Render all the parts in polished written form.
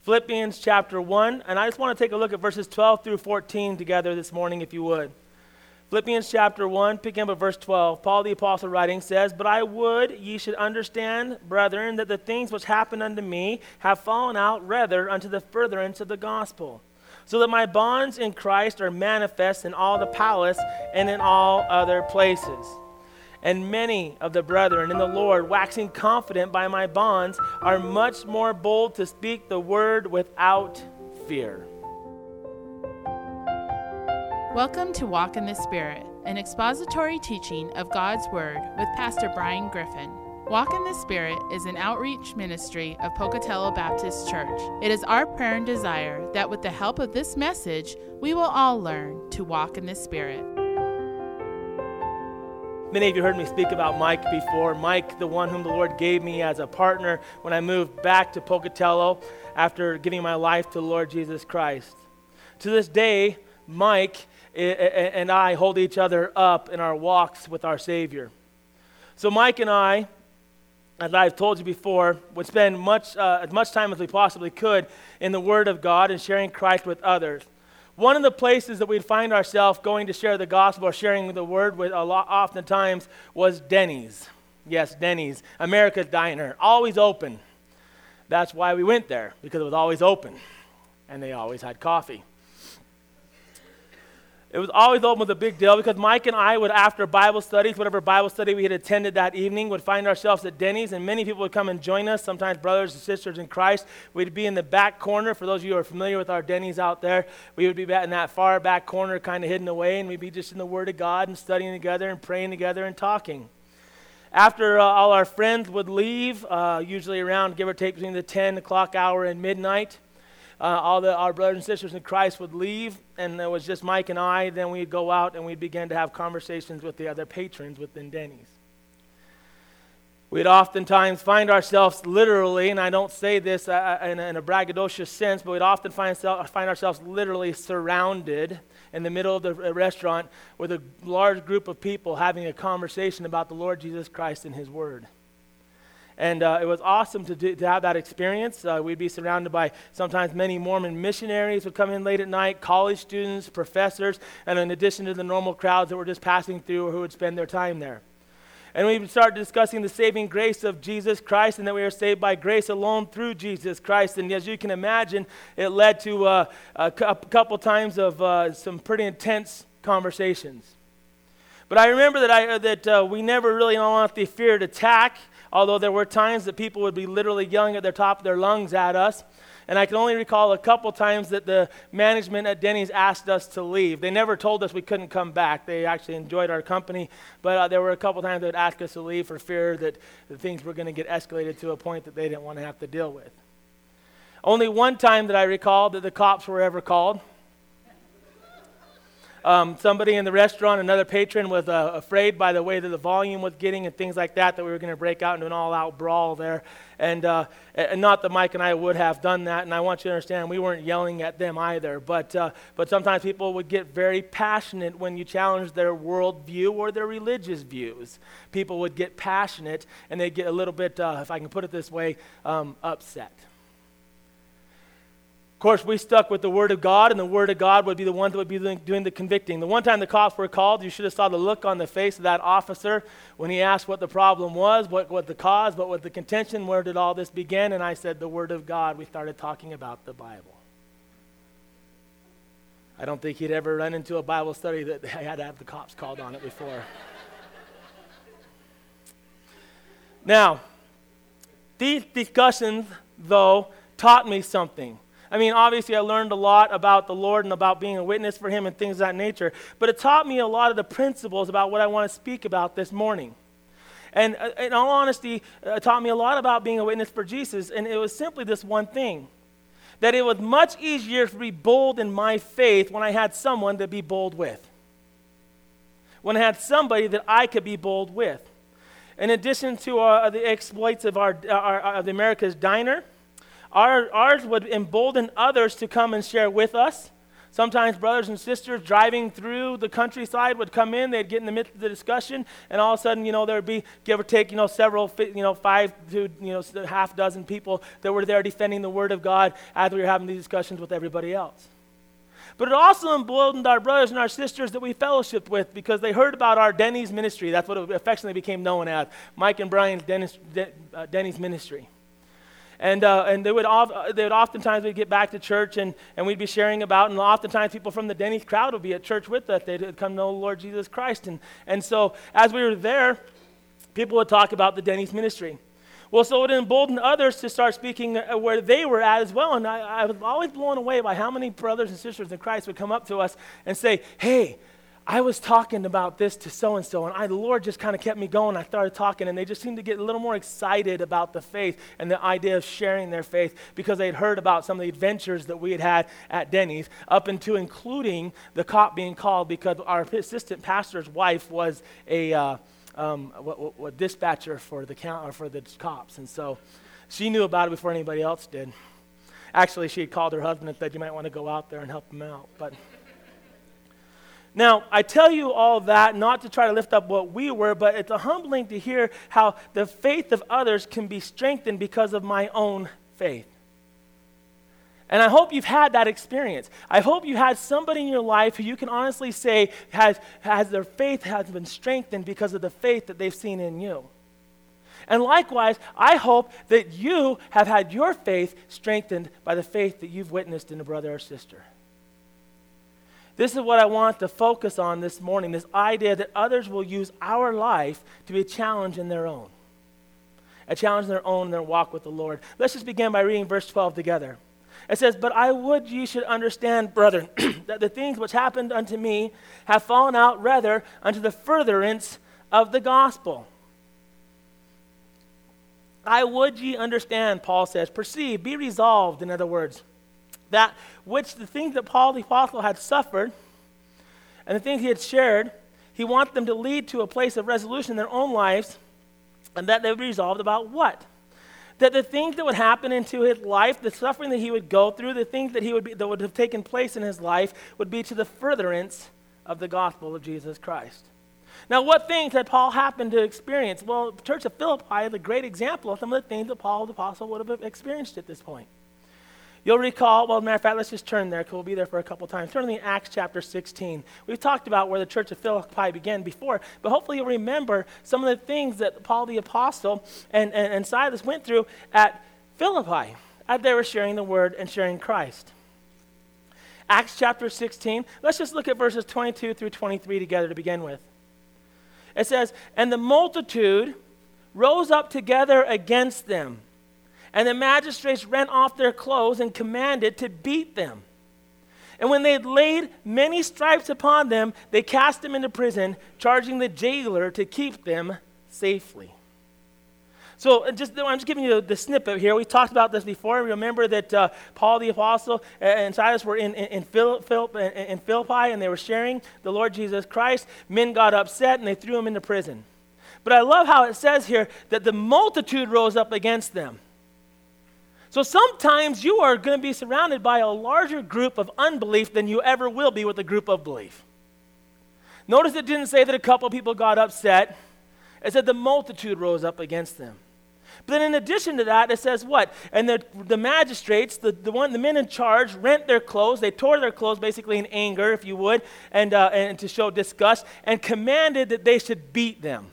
Philippians chapter 1, and I just want to take a look at verses 12 through 14 together this morning, if you would. Philippians chapter 1, picking up at verse 12, Paul the apostle writing says, "But I would ye should understand, brethren, that the things which happened unto me have fallen out rather unto the furtherance of the gospel, so that my bonds in Christ are manifest in all the palace and in all other places. And many of the brethren in the Lord, waxing confident by my bonds, are much more bold to speak the word without fear." Welcome to Walk in the Spirit, an expository teaching of God's Word with Pastor Brian Griffin. Walk in the Spirit is an outreach ministry of Pocatello Baptist Church. It is our prayer and desire that with the help of this message, we will all learn to walk in the Spirit. Many of you heard me speak about Mike before. Mike, the one whom the Lord gave me as a partner when I moved back to Pocatello after giving my life to the Lord Jesus Christ. To this day, Mike and I hold each other up in our walks with our Savior. So Mike and I, as I've told you before, would spend as much time as we possibly could in the Word of God and sharing Christ with others. One of the places that we'd find ourselves going to share the gospel or sharing the word with oftentimes was Denny's. Yes, Denny's, America's diner, always open. That's why we went there, because it was always open, and they always had coffee. It was always open, was a big deal, because Mike and I would, after Bible studies, whatever Bible study we had attended that evening, would find ourselves at Denny's, and many people would come and join us, sometimes brothers and sisters in Christ. We'd be in the back corner. For those of you who are familiar with our Denny's out there, we would be in that far back corner, kind of hidden away, and we'd be just in the Word of God and studying together and praying together and talking. After all our friends would leave, usually around, give or take, between the 10 o'clock hour and midnight, our brothers and sisters in Christ would leave, and it was just Mike and I. Then we'd go out and we'd begin to have conversations with the other patrons within Denny's. We'd oftentimes find ourselves literally, and I don't say this in a braggadocious sense, but we'd often find ourselves literally surrounded in the middle of the restaurant with a large group of people having a conversation about the Lord Jesus Christ and His Word. And it was awesome to have that experience. We'd be surrounded by sometimes many Mormon missionaries would come in late at night, college students, professors, and in addition to the normal crowds that were just passing through or who would spend their time there. And we would start discussing the saving grace of Jesus Christ and that we are saved by grace alone through Jesus Christ. And as you can imagine, it led to a couple times of some pretty intense conversations. But I remember that we never really, in all honesty, feared attack, although there were times that people would be literally yelling at the top of their lungs at us. And I can only recall a couple times that the management at Denny's asked us to leave. They never told us we couldn't come back. They actually enjoyed our company, but there were a couple times they would ask us to leave for fear that things were going to get escalated to a point that they didn't want to have to deal with. Only one time that I recall that the cops were ever called. Somebody in the restaurant, another patron, was afraid by the way that the volume was getting and things like that we were going to break out into an all-out brawl there. And not that Mike and I would have done that, and I want you to understand we weren't yelling at them either. But sometimes people would get very passionate when you challenge their worldview or their religious views. People would get passionate, and they'd get a little bit, if I can put it this way, upset. Of course, we stuck with the Word of God, and the Word of God would be the one that would be doing the convicting. The one time the cops were called, you should have saw the look on the face of that officer when he asked what the problem was, what the cause, what was the contention, where did all this begin, and I said, the Word of God. We started talking about the Bible. I don't think he'd ever run into a Bible study that they had to have the cops called on it before. Now, these discussions, though, taught me something. I mean, obviously, I learned a lot about the Lord and about being a witness for Him and things of that nature, but it taught me a lot of the principles about what I want to speak about this morning. And in all honesty, it taught me a lot about being a witness for Jesus, and it was simply this one thing, that it was much easier to be bold in my faith when I had someone to be bold with, when I had somebody that I could be bold with. In addition to the exploits of the America's Diner, ours would embolden others to come and share with us Sometimes brothers and sisters driving through the countryside would come in, they'd get in the midst of the discussion, and all of a sudden, there would be, give or take, several, 5 to, half dozen people that were there defending the Word of God as we were having these discussions with everybody else. But it also emboldened our brothers and our sisters that we fellowshiped with because they heard about our Denny's ministry. That's what it affectionately became known as, Mike and Brian's Denny's ministry. And they would oftentimes we'd get back to church and we'd be sharing about, and oftentimes people from the Denny's crowd would be at church with us. They'd come to know the Lord Jesus Christ. And so as we were there, people would talk about the Denny's ministry. Well, so it emboldened others to start speaking where they were at as well. And I was always blown away by how many brothers and sisters in Christ would come up to us and say, hey, I was talking about this to so-and-so, and the Lord just kind of kept me going. I started talking, and they just seemed to get a little more excited about the faith and the idea of sharing their faith because they'd heard about some of the adventures that we had had at Denny's, up into including the cop being called because our assistant pastor's wife was a dispatcher for the cops, and so she knew about it before anybody else did. Actually, she had called her husband and said, you might want to go out there and help him out, but... Now, I tell you all that not to try to lift up what we were, but it's humbling to hear how the faith of others can be strengthened because of my own faith. And I hope you've had that experience. I hope you had somebody in your life who you can honestly say has their faith has been strengthened because of the faith that they've seen in you. And likewise, I hope that you have had your faith strengthened by the faith that you've witnessed in a brother or sister. This is what I want to focus on this morning, this idea that others will use our life to be a challenge in their own. A challenge in their own in their walk with the Lord. Let's just begin by reading verse 12 together. It says, but I would ye should understand, brethren, that the things which happened unto me have fallen out rather unto the furtherance of the gospel. I would ye understand, Paul says, perceive, be resolved, in other words, that which the things that Paul the apostle had suffered and the things he had shared, he wants them to lead to a place of resolution in their own lives, and that they would be resolved about what? That the things that would happen into his life, the suffering that he would go through, the things that that would have taken place in his life would be to the furtherance of the gospel of Jesus Christ. Now, what things had Paul happened to experience? Well, the church of Philippi is a great example of some of the things that Paul the apostle would have experienced at this point. You'll recall, well, as a matter of fact, let's just turn there because we'll be there for a couple times. Turn to Acts chapter 16. We've talked about where the church of Philippi began before, but hopefully you'll remember some of the things that Paul the apostle and Silas went through at Philippi as they were sharing the word and sharing Christ. Acts chapter 16, let's just look at verses 22 through 23 together to begin with. It says, and the multitude rose up together against them, and the magistrates rent off their clothes and commanded to beat them. And when they had laid many stripes upon them, they cast them into prison, charging the jailer to keep them safely. So I'm just giving you the snippet here. We talked about this before. Remember that Paul the apostle and Silas were in Philippi, and they were sharing the Lord Jesus Christ. Men got upset, and they threw him into prison. But I love how it says here that the multitude rose up against them. So sometimes you are going to be surrounded by a larger group of unbelief than you ever will be with a group of belief. Notice it didn't say that a couple of people got upset. It said the multitude rose up against them. But then in addition to that, it says what? And the magistrates, the men in charge, rent their clothes. They tore their clothes basically in anger, if you would, and to show disgust, and commanded that they should beat them.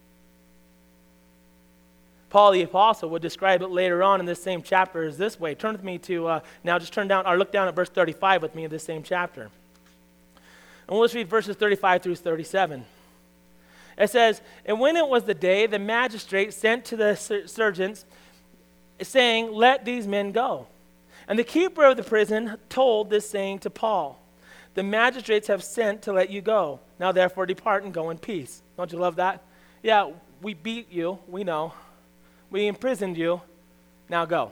Paul the apostle would describe it later on in this same chapter as this way. Turn with me to, now just turn down, or look down at verse 35 with me in this same chapter. And we'll just read verses 35 through 37. It says, and when it was the day, the magistrate sent to the sergeants, saying, let these men go. And the keeper of the prison told this saying to Paul, the magistrates have sent to let you go. Now therefore depart and go in peace. Don't you love that? Yeah, we beat you, we know. We imprisoned you, now go.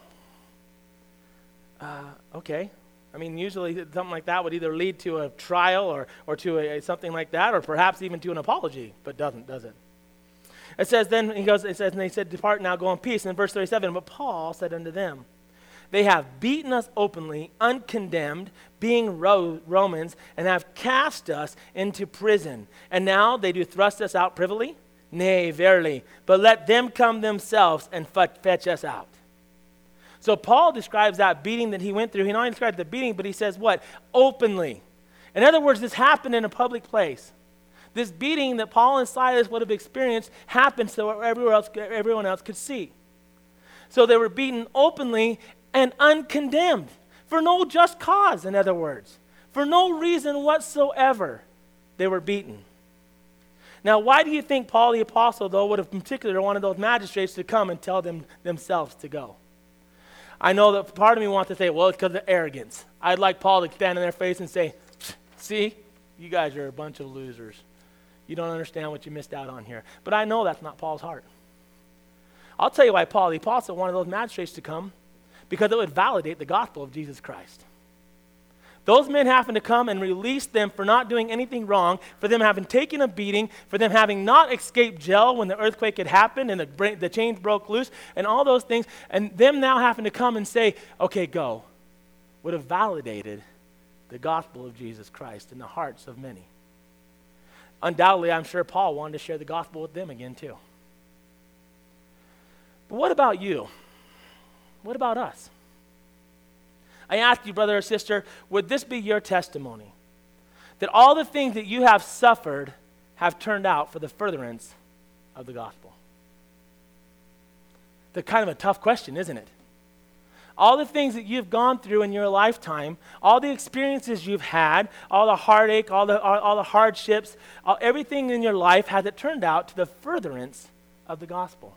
Okay. I mean, usually something like that would either lead to a trial or to something like that, or perhaps even to an apology, but doesn't, does it? It says, then he goes, it says, and they said, depart now, go in peace. And in verse 37, but Paul said unto them, They have beaten us openly, uncondemned, being Romans, and have cast us into prison. And now they do thrust us out privily? Nay, verily. But let them come themselves and fetch us out. So Paul describes that beating that he went through. He not only describes the beating, but he says what? Openly. In other words, this happened in a public place. This beating that Paul and Silas would have experienced happened so everyone else could see. So they were beaten openly and uncondemned, for no just cause, in other words. For no reason whatsoever, they were beaten. Now, why do you think Paul the Apostle, though, would have in particular wanted those magistrates to come and tell them themselves to go? I know that part of me wants to say, well, it's because of arrogance. I'd like Paul to stand in their face and say, see, you guys are a bunch of losers. You don't understand what you missed out on here. But I know that's not Paul's heart. I'll tell you why Paul the Apostle wanted those magistrates to come, because it would validate the gospel of Jesus Christ. Those men having to come and release them for not doing anything wrong, for them having taken a beating, for them having not escaped jail when the earthquake had happened and the chains broke loose and all those things, and them now having to come and say, okay, go, would have validated the gospel of Jesus Christ in the hearts of many. Undoubtedly, I'm sure Paul wanted to share the gospel with them again too. But what about you? What about us? I ask you, brother or sister, would this be your testimony? That all the things that you have suffered have turned out for the furtherance of the gospel? That's kind of a tough question, isn't it? All the things that you've gone through in your lifetime, all the experiences you've had, all the heartache, all the hardships, everything in your life, has it turned out to the furtherance of the gospel?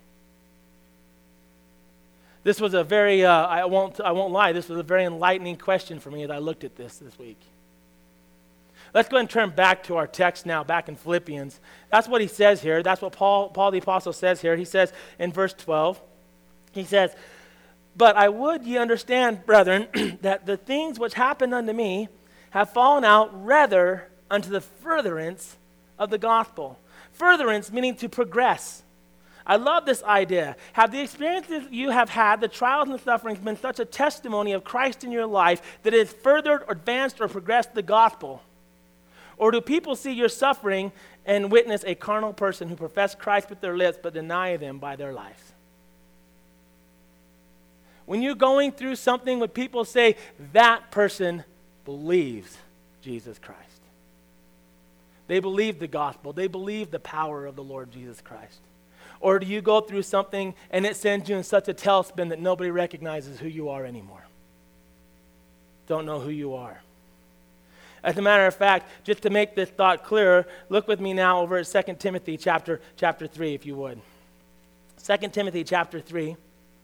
This was a very, I won't lie, this was a very enlightening question for me as I looked at this week. Let's go ahead and turn back to our text now, back in Philippians. That's what he says here. That's what Paul the Apostle says here. He says in verse 12, he says, but I would ye understand, brethren, that the things which happened unto me have fallen out rather unto the furtherance of the gospel. Furtherance meaning to progress. I love this idea. Have the experiences you have had, the trials and the sufferings, been such a testimony of Christ in your life that it has furthered or advanced or progressed the gospel? Or do people see your suffering and witness a carnal person who profess Christ with their lips but deny them by their lives? When you're going through something where people say, that person believes Jesus Christ. They believe the gospel. They believe the power of the Lord Jesus Christ. Or do you go through something and it sends you in such a tailspin that nobody recognizes who you are anymore? Don't know who you are. As a matter of fact, just to make this thought clearer, look with me now over at 2 Timothy chapter 3, if you would. 2 Timothy chapter 3.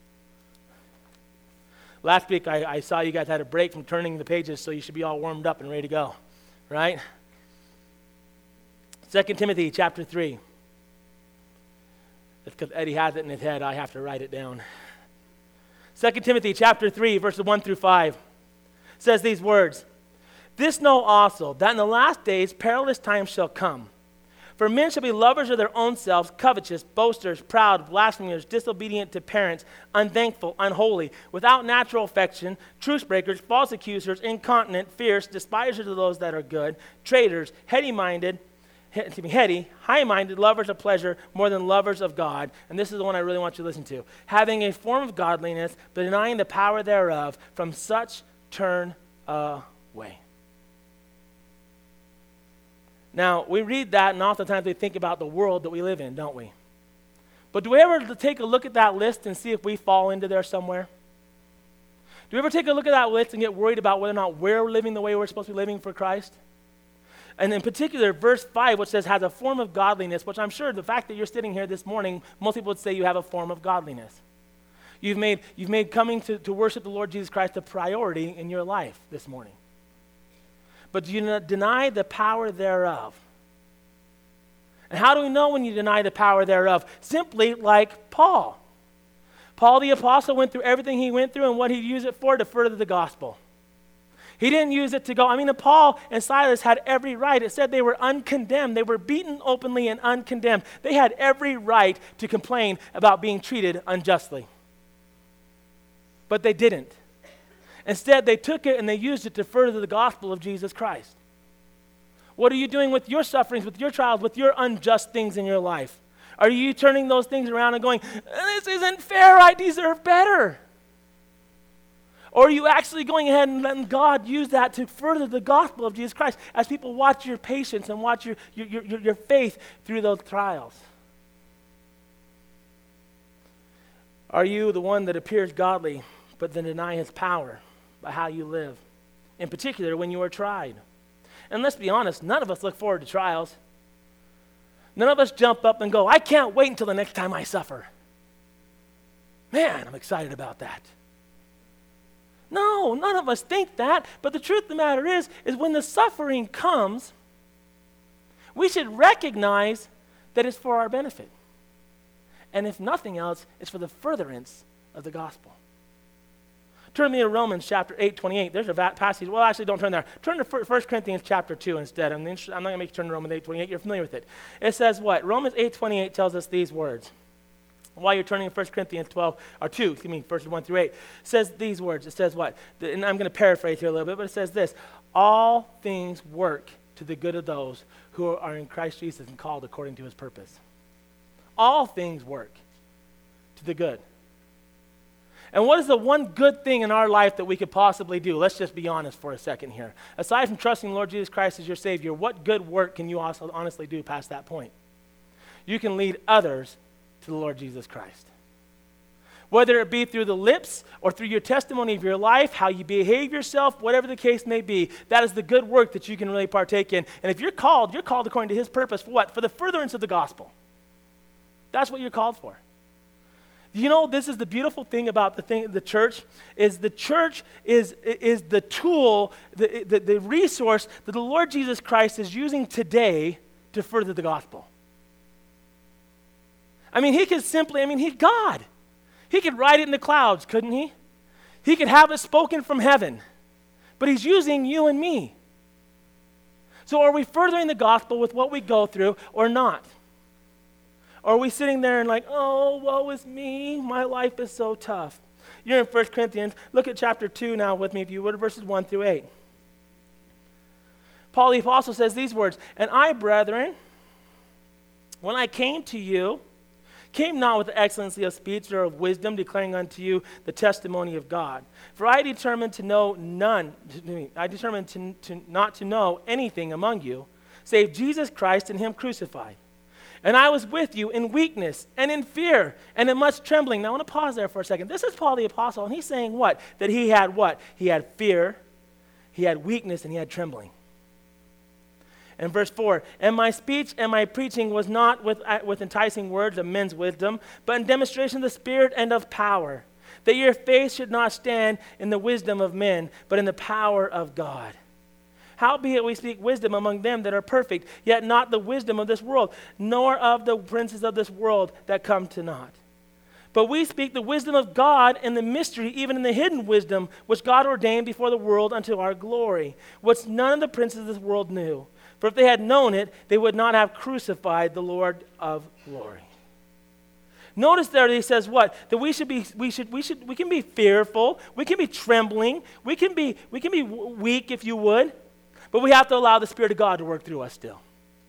Last week I saw you guys had a break from turning the pages, so you should be all warmed up and ready to go, right? 2 Timothy chapter 3. That's because Eddie has it in his head. I have to write it down. 2 Timothy chapter 3, verses 1 through 5 says these words, this know also, that in the last days perilous times shall come. For men shall be lovers of their own selves, covetous, boasters, proud, blasphemers, disobedient to parents, unthankful, unholy, without natural affection, truce breakers, false accusers, incontinent, fierce, despisers of those that are good, traitors, heady, high-minded, lovers of pleasure more than lovers of God. And this is the one I really want you to listen to. Having a form of godliness, but denying the power thereof, from such turn away. Now, we read that, and oftentimes we think about the world that we live in, don't we? But do we ever take a look at that list and see if we fall into there somewhere? Do we ever take a look at that list and get worried about whether or not we're living the way we're supposed to be living for Christ? And in particular, verse 5, which says, has a form of godliness, which I'm sure the fact that you're sitting here this morning, most people would say you have a form of godliness. You've made coming to worship the Lord Jesus Christ a priority in your life this morning. But do you deny the power thereof? And how do we know when you deny the power thereof? Simply like Paul. Paul the Apostle went through everything he went through, and what he used it for? To further the gospel. He didn't use it to go, Paul and Silas had every right. It said they were uncondemned. They were beaten openly and uncondemned. They had every right to complain about being treated unjustly. But they didn't. Instead, they took it and they used it to further the gospel of Jesus Christ. What are you doing with your sufferings, with your trials, with your unjust things in your life? Are you turning those things around and going, this isn't fair, I deserve better? Or are you actually going ahead and letting God use that to further the gospel of Jesus Christ as people watch your patience and watch your faith through those trials? Are you the one that appears godly but then deny his power by how you live? In particular, when you are tried. And let's be honest, none of us look forward to trials. None of us jump up and go, I can't wait until the next time I suffer. Man, I'm excited about that. No, none of us think that, but the truth of the matter is when the suffering comes, we should recognize that it's for our benefit. And if nothing else, it's for the furtherance of the gospel. Turn me to Romans chapter 8:28. There's a passage. Well, actually, don't turn there. Turn to 1 Corinthians chapter 2 instead. I'm not going to make you turn to Romans 8:28. You're familiar with it. It says what? Romans 8:28 tells us these words. While you're turning to 1 Corinthians 2, verses 1 through 8, it says these words. It says what? And I'm going to paraphrase here a little bit, but it says this. All things work to the good of those who are in Christ Jesus and called according to his purpose. All things work to the good. And what is the one good thing in our life that we could possibly do? Let's just be honest for a second here. Aside from trusting the Lord Jesus Christ as your Savior, what good work can you also honestly do past that point? You can lead others to the Lord Jesus Christ. Whether it be through the lips or through your testimony of your life, how you behave yourself, whatever the case may be, that is the good work that you can really partake in. And if you're called according to his purpose for what? For the furtherance of the gospel. That's what you're called for. You know, this is the beautiful thing about the church is the tool, the resource that the Lord Jesus Christ is using today to further the gospel. I mean, he's God. He could write it in the clouds, couldn't he? He could have it spoken from heaven. But he's using you and me. So are we furthering the gospel with what we go through or not? Or are we sitting there and like, oh, woe is me, my life is so tough. You're in 1 Corinthians. Look at chapter 2 now with me, if you would, verses 1 through 8. Paul the Apostle says these words, and I, brethren, when I came to you, came not with the excellency of speech or of wisdom, declaring unto you the testimony of God. For I determined to know not to know anything among you, save Jesus Christ and him crucified. And I was with you in weakness and in fear and in much trembling. Now I want to pause there for a second. This is Paul the Apostle, and he's saying what? That he had what? He had fear, he had weakness, and he had trembling. And verse 4, and my speech and my preaching was not with enticing words of men's wisdom, but in demonstration of the Spirit and of power, that your faith should not stand in the wisdom of men, but in the power of God. Howbeit we speak wisdom among them that are perfect, yet not the wisdom of this world, nor of the princes of this world that come to naught. But we speak the wisdom of God in the mystery, even in the hidden wisdom, which God ordained before the world unto our glory, which none of the princes of this world knew. For if they had known it, they would not have crucified the Lord of glory. Notice there he says what? That we can be fearful, we can be trembling, we can be weak, if you would, but we have to allow the Spirit of God to work through us still.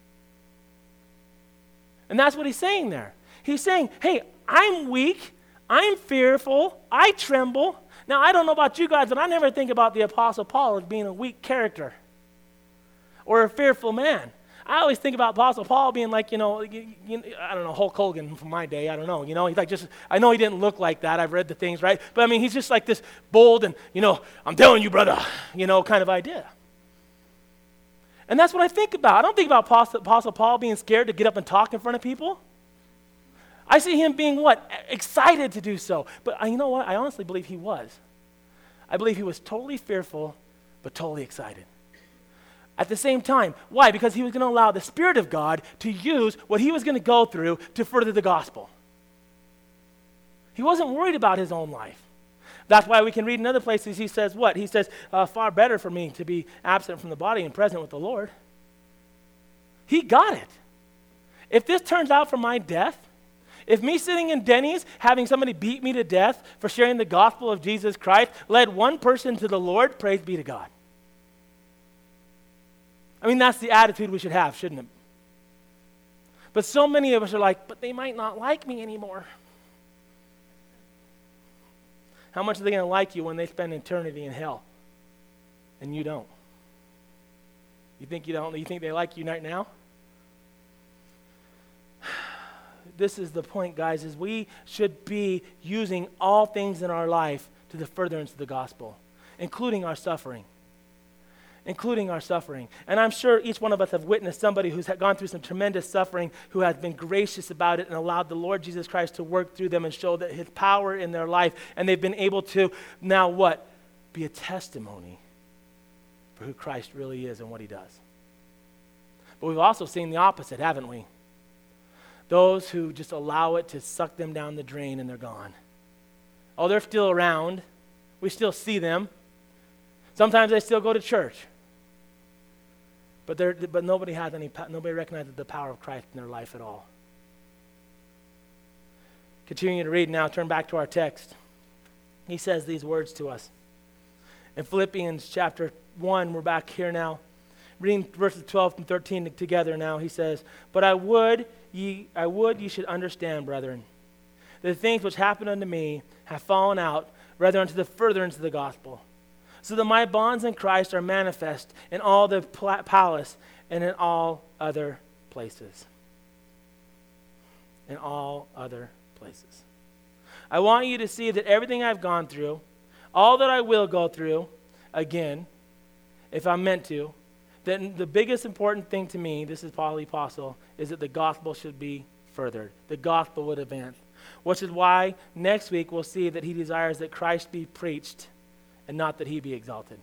And that's what he's saying there. He's saying, hey, I'm weak, I'm fearful, I tremble. Now, I don't know about you guys, but I never think about the Apostle Paul as being a weak character or a fearful man. I always think about Apostle Paul being like, I don't know, Hulk Hogan from my day, I don't know, he's like I know he didn't look like that, I've read the things, right? But I mean, he's just like this bold and, I'm telling you, brother, kind of idea. And that's what I think about. I don't think about Apostle Paul being scared to get up and talk in front of people. I see him being what? Excited to do so. But you know what? I honestly believe he was. I believe he was totally fearful, but totally excited. At the same time. Why? Because he was going to allow the Spirit of God to use what he was going to go through to further the gospel. He wasn't worried about his own life. That's why we can read in other places, he says what? He says, far better for me to be absent from the body and present with the Lord. He got it. If this turns out for my death, If me sitting in Denny's, having somebody beat me to death for sharing the gospel of Jesus Christ led one person to the Lord, praise be to God. I mean, that's the attitude we should have, shouldn't it? But so many of us are like, but they might not like me anymore. How much are they going to like you when they spend eternity in hell? And you don't. You think you don't? You think they like you right now? This is the point, guys, is we should be using all things in our life to the furtherance of the gospel, including our suffering. And I'm sure each one of us have witnessed somebody who's gone through some tremendous suffering, who has been gracious about it and allowed the Lord Jesus Christ to work through them and show that his power in their life, and they've been able to now what? Be a testimony for who Christ really is and what he does. But we've also seen the opposite, haven't we? Those who just allow it to suck them down the drain and they're gone. Oh, they're still around. We still see them. Sometimes they still go to church. But nobody recognizes the power of Christ in their life at all. Continuing to read now, turn back to our text. He says these words to us. In Philippians chapter 1, we're back here now. Reading verses 12 and 13 together now, he says, "But I would ye should understand, brethren, the things which happened unto me have fallen out, rather unto the furtherance of the gospel, so that my bonds in Christ are manifest in all the palace and in all other places." In all other places. I want you to see that everything I've gone through, all that I will go through, again, if I'm meant to, that the biggest important thing to me, this is Paul the Apostle, is that the gospel should be furthered. The gospel would advance. Which is why next week we'll see that he desires that Christ be preached and not that he be exalted.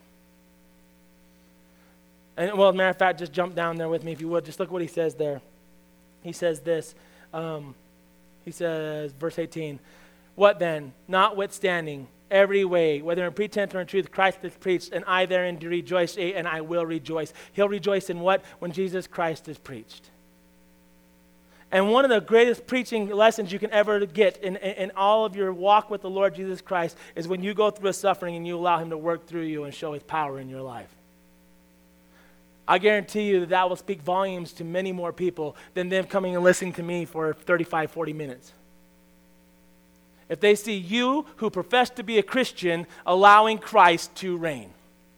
And well, as a matter of fact, just jump down there with me if you would. Just look what he says there. He says this. He says, verse 18, "What then? Notwithstanding, every way, whether in pretense or in truth, Christ is preached, and I therein do rejoice, and I will rejoice." He'll rejoice in what? When Jesus Christ is preached. And one of the greatest preaching lessons you can ever get in all of your walk with the Lord Jesus Christ is when you go through a suffering and you allow him to work through you and show his power in your life. I guarantee you that will speak volumes to many more people than them coming and listening to me for 35, 40 minutes. If they see you, who profess to be a Christian, allowing Christ to reign.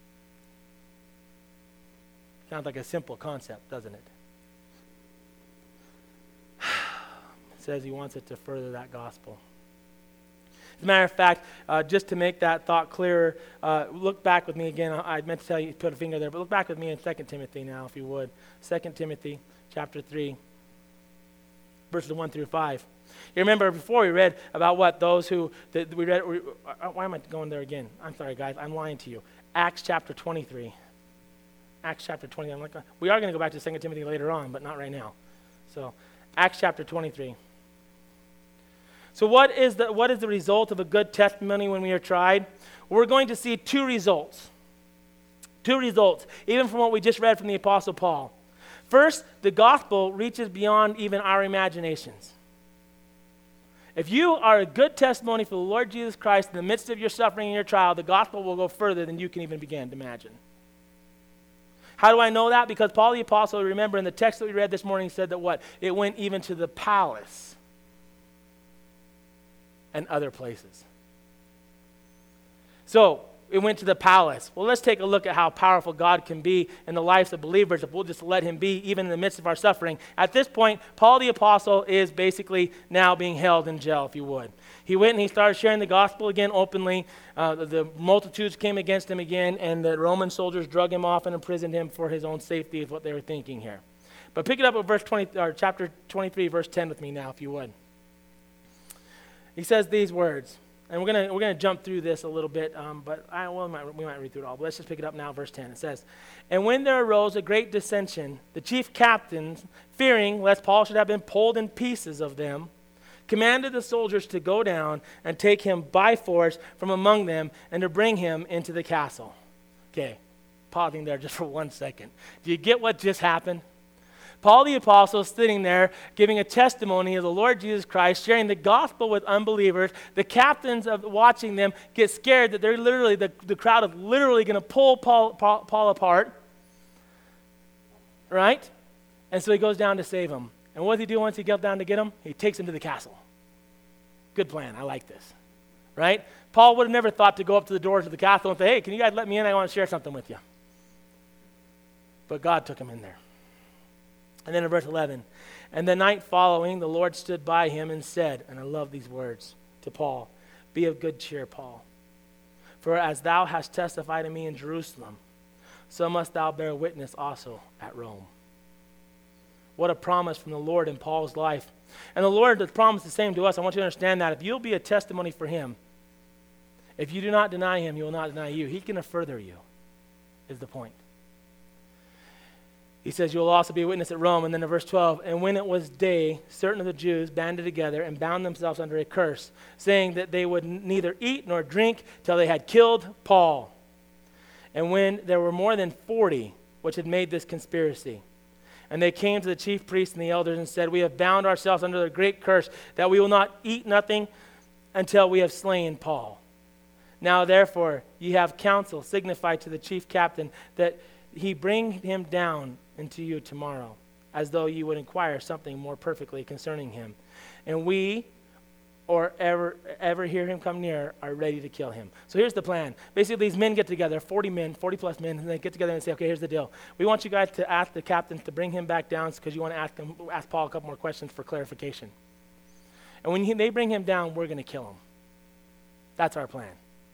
Sounds like a simple concept, doesn't it? It says he wants it to further that gospel. As a matter of fact, just to make that thought clearer, look back with me again. I meant to tell you, put a finger there, but look back with me in 2 Timothy now, if you would. 2 Timothy chapter 3, verses 1 through 5. You remember before we read about what? Those who, we read, why am I going there again? I'm sorry, guys, I'm lying to you. Acts chapter 23. Acts chapter 20. We are going to go back to 2 Timothy later on, but not right now. So, Acts chapter 23. So what is the result of a good testimony when we are tried? We're going to see two results. Two results, even from what we just read from the Apostle Paul. First, the gospel reaches beyond even our imaginations. If you are a good testimony for the Lord Jesus Christ in the midst of your suffering and your trial, the gospel will go further than you can even begin to imagine. How do I know that? Because Paul the Apostle, remember in the text that we read this morning, said that what? It went even to the palace and other places. So, it went to the palace. Well, let's take a look at how powerful God can be in the lives of believers if we'll just let him be even in the midst of our suffering. At this point, Paul the Apostle is basically now being held in jail, if you would. He went and he started sharing the gospel again openly. The multitudes came against him again, and the Roman soldiers drug him off and imprisoned him for his own safety, is what they were thinking here. But pick it up at verse 20, or chapter 23, verse 10 with me now, if you would. He says these words. And we're gonna jump through this a little bit, but we might read through it all. But let's just pick it up now, verse 10. It says, "And when there arose a great dissension, the chief captains, fearing lest Paul should have been pulled in pieces of them, commanded the soldiers to go down and take him by force from among them and to bring him into the castle." Okay, pausing there just for 1 second. Do you get what just happened? Paul the apostle is sitting there giving a testimony of the Lord Jesus Christ, sharing the gospel with unbelievers. The captains of watching them get scared that they're literally, the crowd is literally going to pull Paul apart, right? And so he goes down to save him. And what does he do once he gets down to get him? He takes him to the castle. Good plan. I like this, right? Paul would have never thought to go up to the doors of the castle and say, hey, can you guys let me in? I want to share something with you. But God took him in there. And then in verse 11, and the night following, the Lord stood by him and said, and I love these words to Paul, be of good cheer, Paul. For as thou hast testified to me in Jerusalem, so must thou bear witness also at Rome. What a promise from the Lord in Paul's life. And the Lord has promised the same to us. I want you to understand that. If you'll be a testimony for him, if you do not deny him, he will not deny you. He's going to further you, is the point. He says, you will also be a witness at Rome. And then in verse 12, and when it was day, certain of the Jews banded together and bound themselves under a curse, saying that they would neither eat nor drink till they had killed Paul. And when there were more than 40 which had made this conspiracy, and they came to the chief priests and the elders and said, we have bound ourselves under a great curse, that we will not eat nothing until we have slain Paul. Now therefore ye have counsel signified to the chief captain that he bring him down into you tomorrow, as though you would inquire something more perfectly concerning him. And we, or ever hear him come near, are ready to kill him. So here's the plan. Basically, these men get together, 40 plus men, and they get together and say, okay, here's the deal. We want you guys to ask the captain to bring him back down because you want to ask Paul a couple more questions for clarification. And when they bring him down, we're going to kill him. That's our plan.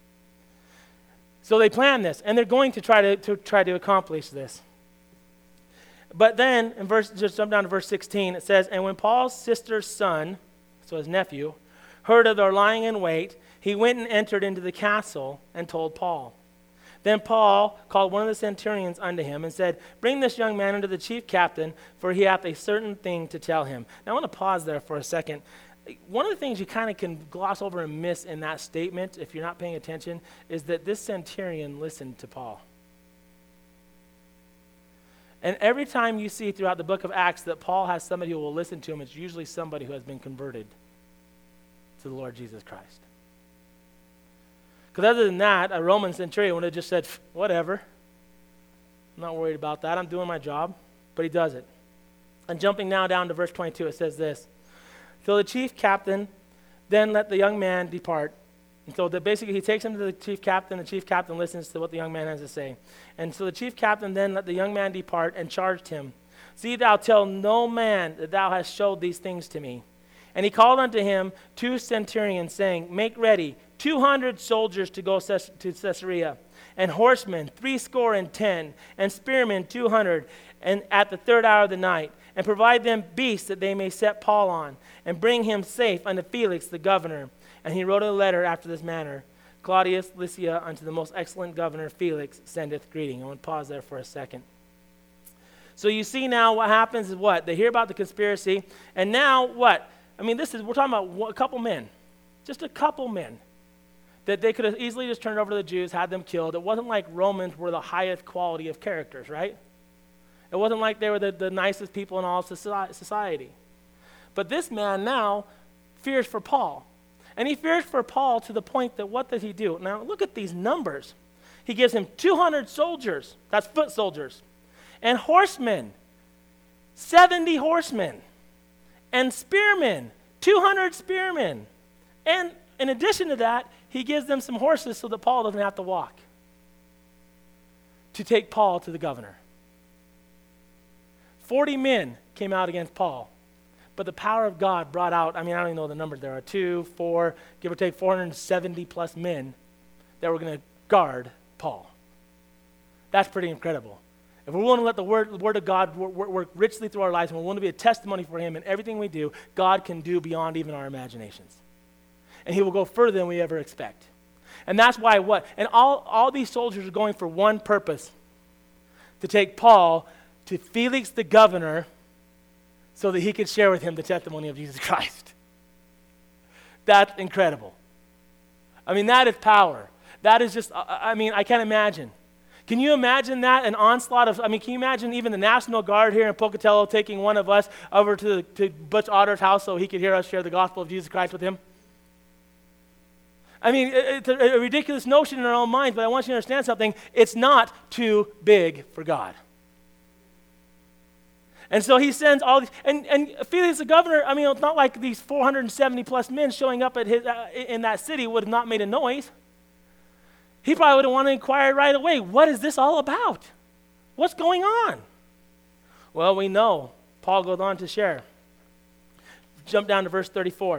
So they plan this, and they're going to try to accomplish this. But then, just jump down to verse 16, it says, and when Paul's sister's son, so his nephew, heard of their lying in wait, he went and entered into the castle and told Paul. Then Paul called one of the centurions unto him and said, bring this young man unto the chief captain, for he hath a certain thing to tell him. Now I want to pause there for a second. One of the things you kind of can gloss over and miss in that statement, if you're not paying attention, is that this centurion listened to Paul. And every time you see throughout the book of Acts that Paul has somebody who will listen to him, it's usually somebody who has been converted to the Lord Jesus Christ. Because other than that, a Roman centurion would have just said, whatever. I'm not worried about that. I'm doing my job. But he does it. And jumping now down to verse 22, it says this. So the chief captain then let the young man depart. And so basically he takes him to the chief captain listens to what the young man has to say. And so the chief captain then let the young man depart and charged him, see thou tell no man that thou hast showed these things to me. And he called unto him 2 centurions, saying, make ready 200 soldiers to go to Caesarea, and horsemen 70, and spearmen 200, and at the 3rd hour of the night, and provide them beasts that they may set Paul on, and bring him safe unto Felix the governor. And he wrote a letter after this manner, Claudius Lycia unto the most excellent governor Felix sendeth greeting. I want to pause there for a second. So you see now what happens is what? They hear about the conspiracy, and now what? I mean, we're talking about a couple men, just a couple men, that they could have easily just turned over to the Jews, had them killed. It wasn't like Romans were the highest quality of characters, right? It wasn't like they were the nicest people in all society. But this man now fears for Paul. And he fears for Paul to the point that what does he do? Now look at these numbers. He gives him 200 soldiers, that's foot soldiers, and horsemen, 70 horsemen, and spearmen, 200 spearmen. And in addition to that, he gives them some horses so that Paul doesn't have to walk to take Paul to the governor. 40 men came out against Paul. But the power of God brought out, I don't even know the numbers. There are 2, 4, give or take 470 plus men that were going to guard Paul. That's pretty incredible. If we're willing to let the word of God work richly through our lives, and we're willing to be a testimony for him in everything we do, God can do beyond even our imaginations. And he will go further than we ever expect. And that's why and all these soldiers are going for one purpose, to take Paul to Felix the governor, so that he could share with him the testimony of Jesus Christ. That's incredible. That is power. That is just, I can't imagine. Can you imagine that? An onslaught of, can you imagine even the National Guard here in Pocatello taking one of us over to Butch Otter's house so he could hear us share the gospel of Jesus Christ with him? It's a ridiculous notion in our own minds, but I want you to understand something. It's not too big for God. And so he sends all these, and Felix the governor, it's not like these 470 plus men showing up at in that city would have not made a noise. He probably would have wanted to inquire right away, what is this all about? What's going on? Well, we know. Paul goes on to share. Jump down to verse 34.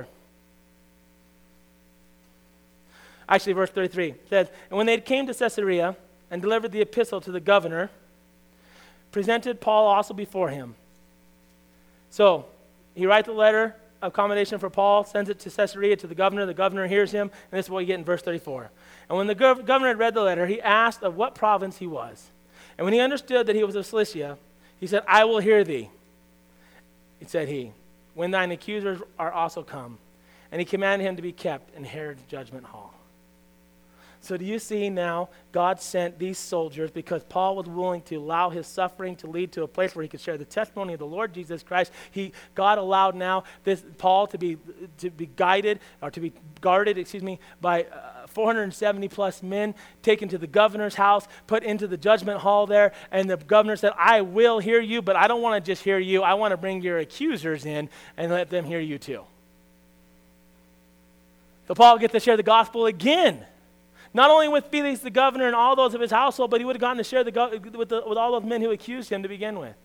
Actually, verse 33. It says, and when they came to Caesarea and delivered the epistle to the governor, presented Paul also before him. So, he writes a letter of commendation for Paul, sends it to Caesarea to the governor hears him, and this is what you get in verse 34. And when the governor had read the letter, he asked of what province he was. And when he understood that he was of Cilicia, he said, I will hear thee, said he, when thine accusers are also come. And he commanded him to be kept in Herod's judgment hall. So do you see now, God sent these soldiers because Paul was willing to allow his suffering to lead to a place where he could share the testimony of the Lord Jesus Christ. God allowed now Paul to be guided, or to be guarded, by 470 plus men, taken to the governor's house, put into the judgment hall there, and the governor said, I will hear you, but I don't want to just hear you. I want to bring your accusers in and let them hear you too. So Paul gets to share the gospel again. Not only with Felix the governor and all those of his household, but he would have gotten to share with all those men who accused him to begin with.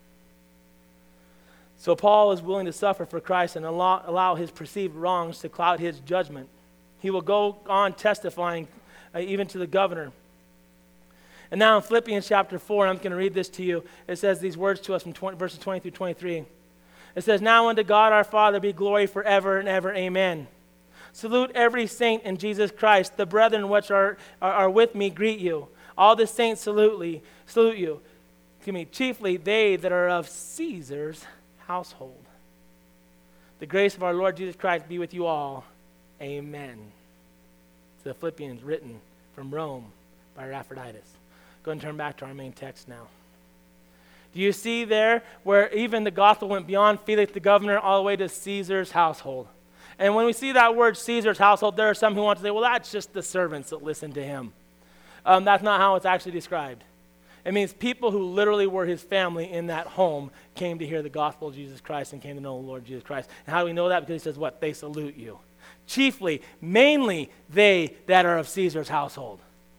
So Paul is willing to suffer for Christ and allow his perceived wrongs to cloud his judgment. He will go on testifying even to the governor. And now in Philippians chapter 4, I'm going to read this to you. It says these words to us from verses 20 through 23. It says, now unto God our Father be glory forever and ever. Amen. Salute every saint in Jesus Christ. The brethren which are with me greet you. All the saints salute you. Chiefly they that are of Caesar's household. The grace of our Lord Jesus Christ be with you all. Amen. To the Philippians, written from Rome by Epaphroditus. Go and turn back to our main text now. Do you see there where even the gospel went beyond Felix the governor all the way to Caesar's household? And when we see that word Caesar's household, there are some who want to say, well, that's just the servants that listened to him. That's not how it's actually described. It means people who literally were his family in that home came to hear the gospel of Jesus Christ and came to know the Lord Jesus Christ. And how do we know that? Because he says what? They salute you. Chiefly, mainly they that are of Caesar's household.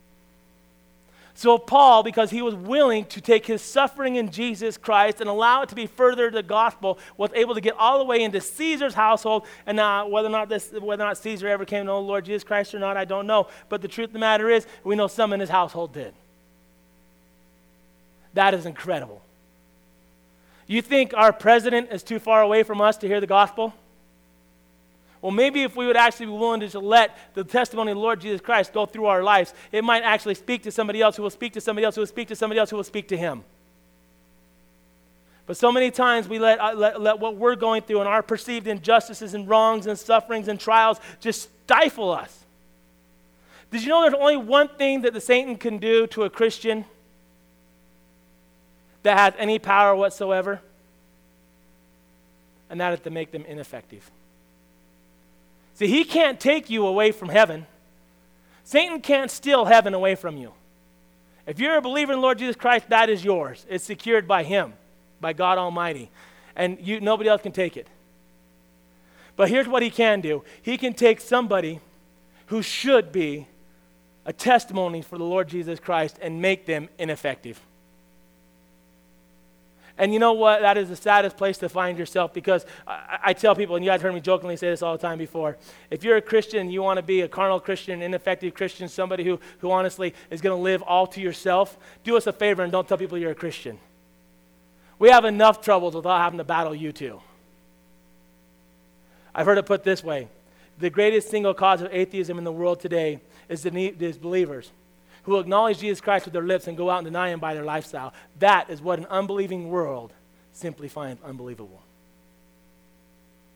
So Paul, because he was willing to take his suffering in Jesus Christ and allow it to be further the gospel, was able to get all the way into Caesar's household. And whether or not Caesar ever came to know the Lord Jesus Christ or not, I don't know. But the truth of the matter is, we know some in his household did. That is incredible. You think our president is too far away from us to hear the gospel? Well, maybe if we would actually be willing to let the testimony of the Lord Jesus Christ go through our lives, it might actually speak to somebody else who will speak to somebody else who will speak to somebody else who will speak to him. But so many times we let what we're going through and our perceived injustices and wrongs and sufferings and trials just stifle us. Did you know there's only one thing that the Satan can do to a Christian that has any power whatsoever? And that is to make them ineffective. See, he can't take you away from heaven. Satan can't steal heaven away from you. If you're a believer in the Lord Jesus Christ, that is yours. It's secured by him, by God Almighty. And nobody else can take it. But here's what he can do. He can take somebody who should be a testimony for the Lord Jesus Christ and make them ineffective. And you know what? That is the saddest place to find yourself, because I tell people, and you guys heard me jokingly say this all the time before, if you're a Christian, you want to be a carnal Christian, ineffective Christian, somebody who honestly is going to live all to yourself, do us a favor and don't tell people you're a Christian. We have enough troubles without having to battle you too. I've heard it put this way. The greatest single cause of atheism in the world today is believers who will acknowledge Jesus Christ with their lips and go out and deny him by their lifestyle. That is what an unbelieving world simply finds unbelievable.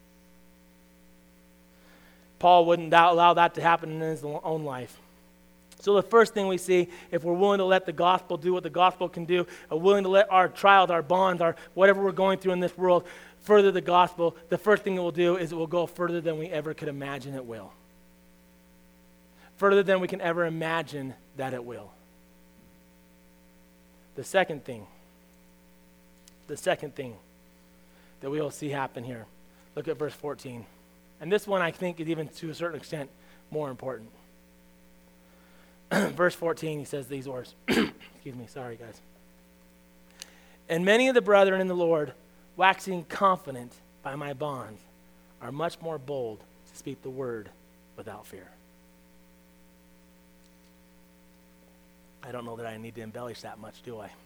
Paul wouldn't allow that to happen in his own life. So the first thing we see, if we're willing to let the gospel do what the gospel can do, willing to let our trials, our bonds, our whatever we're going through in this world further the gospel, the first thing it will do is it will go further than we ever could imagine it will. Further than we can ever imagine that it will. The second thing that we will see happen here. Look at verse 14. And this one I think is even to a certain extent more important. Verse 14, he says these words. Excuse me, sorry guys. And many of the brethren in the Lord, waxing confident by my bonds, are much more bold to speak the word without fear. I don't know that I need to embellish that much, do I?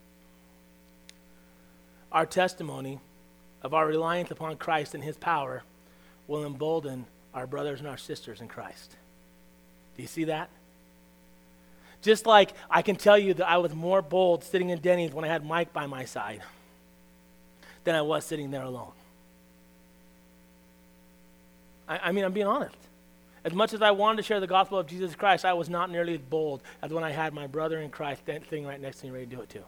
Our testimony of our reliance upon Christ and his power will embolden our brothers and our sisters in Christ. Do you see that? Just like I can tell you that I was more bold sitting in Denny's when I had Mike by my side than I was sitting there alone. I mean, I'm being honest. As much as I wanted to share the gospel of Jesus Christ, I was not nearly as bold as when I had my brother in Christ sitting right next to me ready to do it too.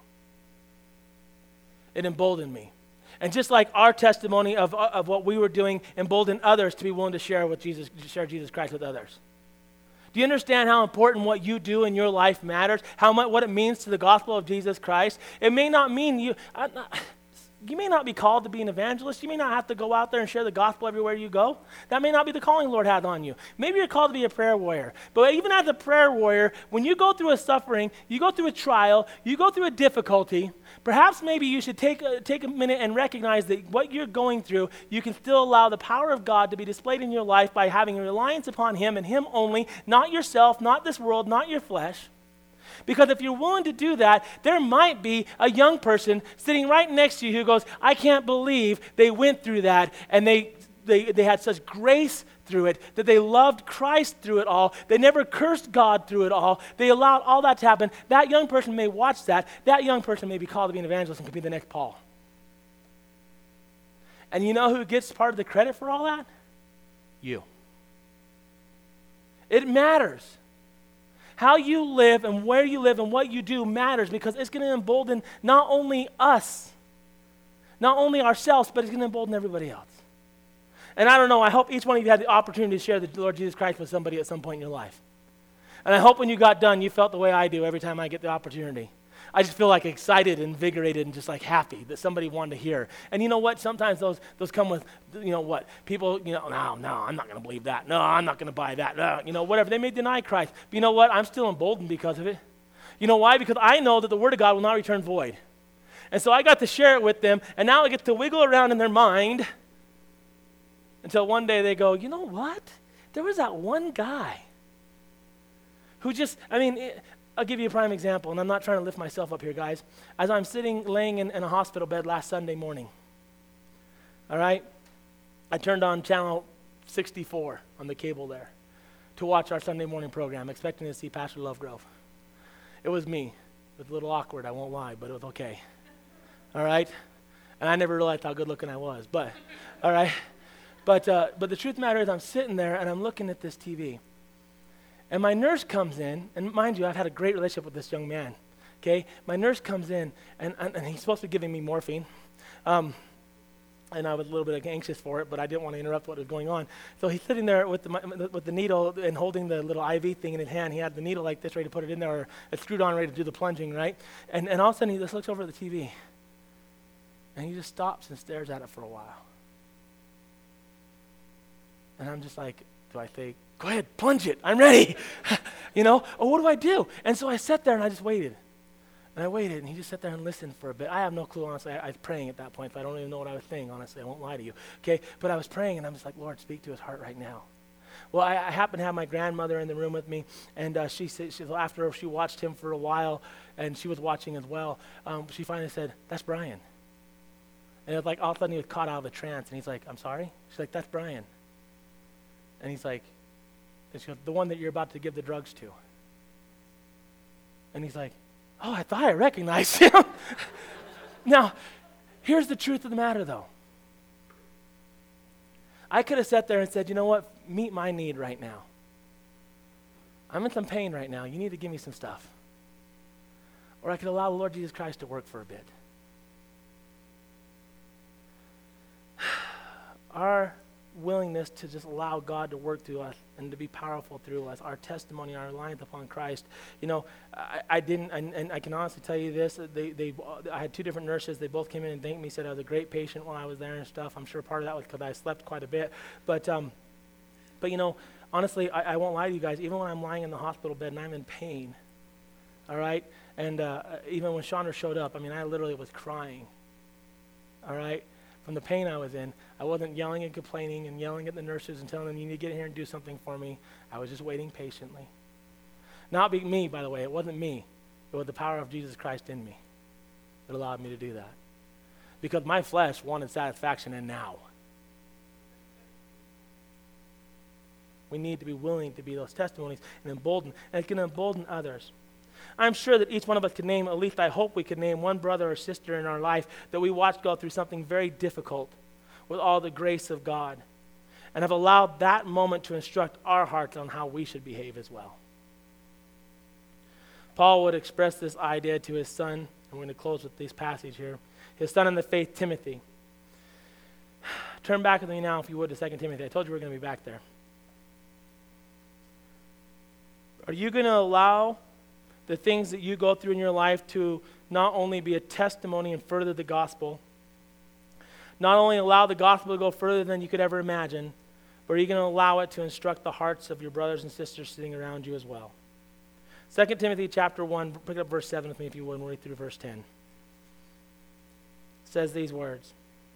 It emboldened me. And just like our testimony of what we were doing emboldened others to be willing to share Jesus Christ with others. Do you understand how important what you do in your life matters? What it means to the gospel of Jesus Christ? It may not mean you may not be called to be an evangelist. You may not have to go out there and share the gospel everywhere you go. That may not be the calling the Lord has on you. Maybe you're called to be a prayer warrior. But even as a prayer warrior, when you go through a suffering, you go through a trial, you go through a difficulty, perhaps maybe you should take a minute and recognize that what you're going through, you can still allow the power of God to be displayed in your life by having a reliance upon him and him only, not yourself, not this world, not your flesh. Because if you're willing to do that, there might be a young person sitting right next to you who goes, I can't believe they went through that and they had such grace through it, that they loved Christ through it all. They never cursed God through it all. They allowed all that to happen. That young person may watch that. That young person may be called to be an evangelist and could be the next Paul. And you know who gets part of the credit for all that? You. It matters. How you live and where you live and what you do matters, because it's going to embolden not only us, not only ourselves, but it's going to embolden everybody else. And I don't know, I hope each one of you had the opportunity to share the Lord Jesus Christ with somebody at some point in your life. And I hope when you got done, you felt the way I do every time I get the opportunity. I just feel like excited, invigorated, and just like happy that somebody wanted to hear. And you know what? Sometimes those come with, people, no, I'm not going to believe that. No, I'm not going to buy that. No, whatever. They may deny Christ. But you know what? I'm still emboldened because of it. You know why? Because I know that the word of God will not return void. And so I got to share it with them, and now I get to wiggle around in their mind until one day they go, you know what? There was that one guy who I'll give you a prime example, and I'm not trying to lift myself up here, guys. As I'm laying in a hospital bed last Sunday morning, all right, I turned on channel 64 on the cable there to watch our Sunday morning program, expecting to see Pastor Lovegrove. It was me. It was a little awkward, I won't lie, but it was okay. All right? And I never realized how good looking I was, but, all right? But the truth of the matter is I'm sitting there, and I'm looking at this TV. And my nurse comes in, and mind you, I've had a great relationship with this young man, okay? My nurse comes in, and he's supposed to be giving me morphine. And I was a little bit anxious for it, but I didn't want to interrupt what was going on. So he's sitting there with the needle and holding the little IV thing in his hand. He had the needle like this, ready to put it in there, or it's screwed on, ready to do the plunging, right? And all of a sudden, he just looks over at the TV. And he just stops and stares at it for a while. And I'm just like, do I say, go ahead, plunge it, I'm ready. Or what do I do? And so I sat there and I just waited. And I waited, and he just sat there and listened for a bit. I have no clue, honestly. I was praying at that point, but I don't even know what I was saying, honestly. I won't lie to you, okay? But I was praying, and I'm just like, Lord, speak to his heart right now. Well, I happened to have my grandmother in the room with me, and she said, after she watched him for a while, and she was watching as well, she finally said, that's Brian. And it was like all of a sudden he was caught out of a trance, and he's like, I'm sorry? She's like, that's Brian. And he's like, she goes, the one that you're about to give the drugs to. And he's like, oh, I thought I recognized him. Now, here's the truth of the matter, though. I could have sat there and said, you know what, meet my need right now. I'm in some pain right now. You need to give me some stuff. Or I could allow the Lord Jesus Christ to work for a bit. Our willingness to just allow God to work through us and to be powerful through us, our testimony, our reliance upon Christ. You know, I didn't, and I can honestly tell you this, I had two different nurses. They both came in and thanked me, said I was a great patient while I was there and stuff. I'm sure part of that was because I slept quite a bit. But you know, honestly, I won't lie to you guys, even when I'm lying in the hospital bed and I'm in pain, all right? And even when Chandra showed up, I mean, I literally was crying, all right? From the pain I was in. I wasn't yelling and complaining and yelling at the nurses and telling them, you need to get here and do something for me. I was just waiting patiently. Not me, by the way. It wasn't me. It was the power of Jesus Christ in me that allowed me to do that. Because my flesh wanted satisfaction, and now. We need to be willing to be those testimonies and embolden, and it can embolden others. I'm sure that each one of us could name, at least I hope we could name, one brother or sister in our life that we watched go through something very difficult with all the grace of God, and have allowed that moment to instruct our hearts on how we should behave as well. Paul would express this idea to his son, and we're going to close with this passage here, his son in the faith, Timothy. Turn back with me now, if you would, to 2 Timothy. I told you we were going to be back there. Are you going to allow the things that you go through in your life to not only be a testimony and further the gospel, not only allow the gospel to go further than you could ever imagine, but are you going to allow it to instruct the hearts of your brothers and sisters sitting around you as well? 2 Timothy chapter 1, pick up verse 7 with me if you would, and read through verse 10. It says these words.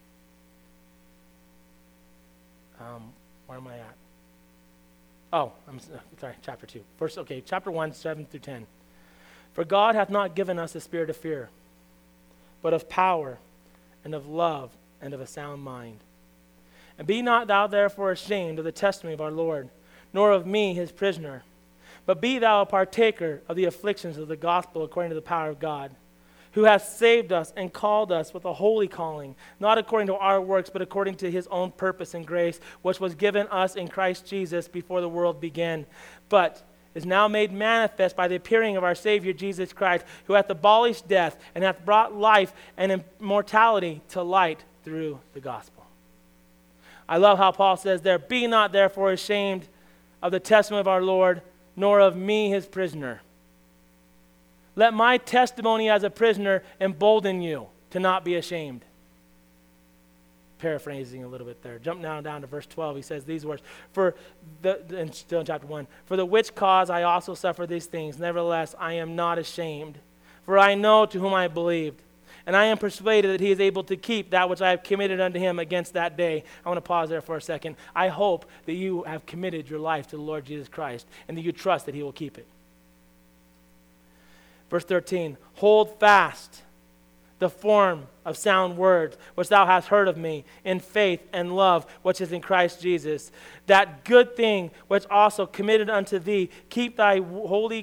Where am I at? Oh, I'm sorry, chapter 2. Chapter 1, 7 through 10. For God hath not given us a spirit of fear, but of power and of love and of a sound mind. And be not thou therefore ashamed of the testimony of our Lord, nor of me his prisoner, but be thou a partaker of the afflictions of the gospel according to the power of God, who hath saved us and called us with a holy calling, not according to our works, but according to his own purpose and grace, which was given us in Christ Jesus before the world began, but is now made manifest by the appearing of our Savior Jesus Christ, who hath abolished death and hath brought life and immortality to light through the gospel. I love how Paul says there, be not therefore ashamed of the testimony of our Lord, nor of me his prisoner. Let my testimony as a prisoner embolden you to not be ashamed. Paraphrasing a little bit there. Jump now down to verse 12. He says these words, still in chapter 1, for the which cause I also suffer these things. Nevertheless, I am not ashamed, for I know to whom I have believed, and I am persuaded that he is able to keep that which I have committed unto him against that day. I want to pause there for a second. I hope that you have committed your life to the Lord Jesus Christ, and that you trust that he will keep it. Verse 13, hold fast the form of sound words, which thou hast heard of me, in faith and love, which is in Christ Jesus. That good thing which also committed unto thee, keep by the Holy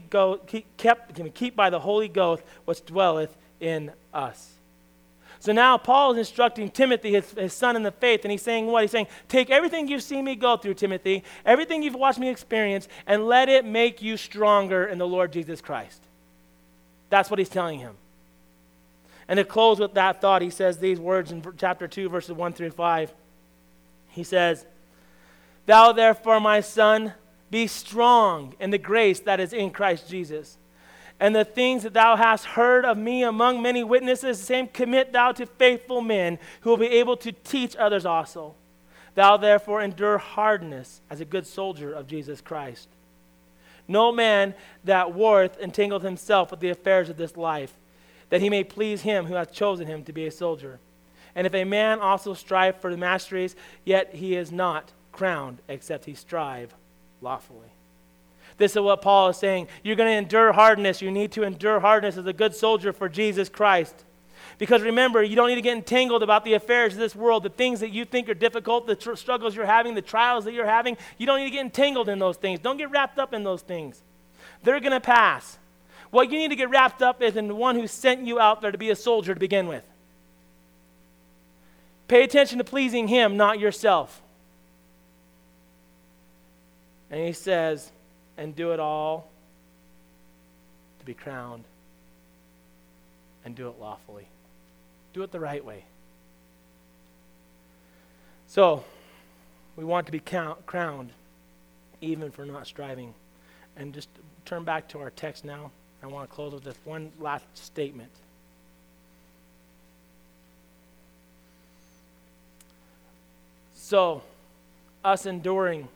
Ghost, which dwelleth in us. So now Paul is instructing Timothy, his son in the faith, and he's saying what? He's saying, take everything you've seen me go through, Timothy, everything you've watched me experience, and let it make you stronger in the Lord Jesus Christ. That's what he's telling him. And to close with that thought, he says these words in chapter 2, verses 1 through 5. He says, thou therefore, my son, be strong in the grace that is in Christ Jesus. And the things that thou hast heard of me among many witnesses, the same commit thou to faithful men who will be able to teach others also. Thou therefore endure hardness as a good soldier of Jesus Christ. No man that warreth entangleth himself with the affairs of this life, that he may please him who hath chosen him to be a soldier. And if a man also strive for the masteries, yet he is not crowned, except he strive lawfully. This is what Paul is saying. You're going to endure hardness. You need to endure hardness as a good soldier for Jesus Christ. Because remember, you don't need to get entangled about the affairs of this world, the things that you think are difficult, the struggles you're having, the trials that you're having. You don't need to get entangled in those things. Don't get wrapped up in those things. They're going to pass. What you need to get wrapped up is in the one who sent you out there to be a soldier to begin with. Pay attention to pleasing him, not yourself. And he says, and do it all to be crowned, and do it lawfully. Do it the right way. So, we want to be crowned even for not striving. And just turn back to our text now. I want to close with this one last statement. So, us enduring,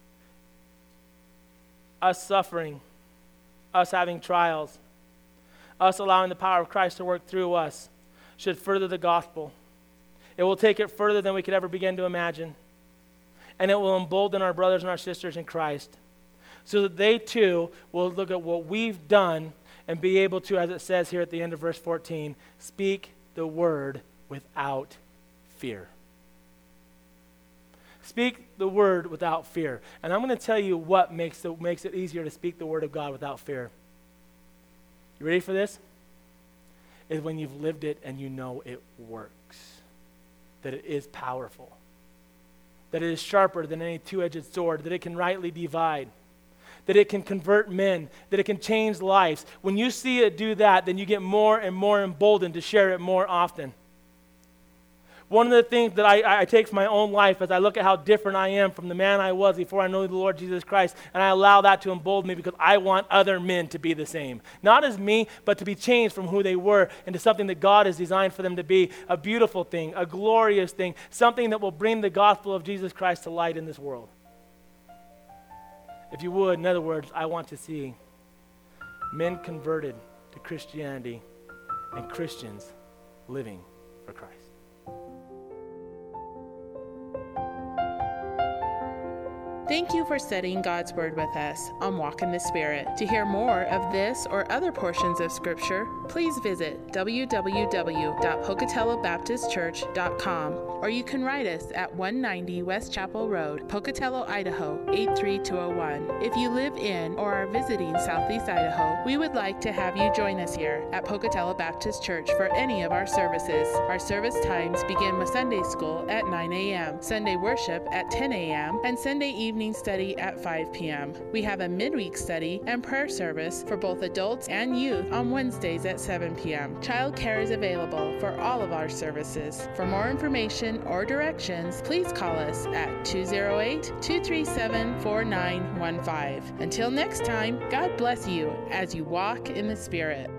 us suffering, us having trials, us allowing the power of Christ to work through us should further the gospel. It will take it further than we could ever begin to imagine. And it will embolden our brothers and our sisters in Christ so that they too will look at what we've done and be able to, as it says here at the end of verse 14, speak the word without fear. Speak the word without fear. And I'm going to tell you what makes it easier to speak the word of God without fear. You ready for this? Is when you've lived it and you know it works. That it is powerful. That it is sharper than any two-edged sword. That it can rightly divide. That it can convert men. That it can change lives. When you see it do that, then you get more and more emboldened to share it more often. One of the things that I take from my own life as I look at how different I am from the man I was before I knew the Lord Jesus Christ, and I allow that to embolden me because I want other men to be the same. Not as me, but to be changed from who they were into something that God has designed for them to be, a beautiful thing, a glorious thing, something that will bring the gospel of Jesus Christ to light in this world. If you would, in other words, I want to see men converted to Christianity and Christians living for Christ. Thank you for studying God's Word with us on Walk in the Spirit. To hear more of this or other portions of Scripture, please visit www.pocatellobaptistchurch.com, or you can write us at 190 West Chapel Road, Pocatello, Idaho, 83201. If you live in or are visiting Southeast Idaho, we would like to have you join us here at Pocatello Baptist Church for any of our services. Our service times begin with Sunday school at 9 a.m., Sunday worship at 10 a.m., and Sunday evening study at 5 p.m. We have a midweek study and prayer service for both adults and youth on Wednesdays at 7 p.m. Child care is available for all of our services. For more information or directions, please call us at 208-237-4915. Until next time, God bless you as you walk in the Spirit.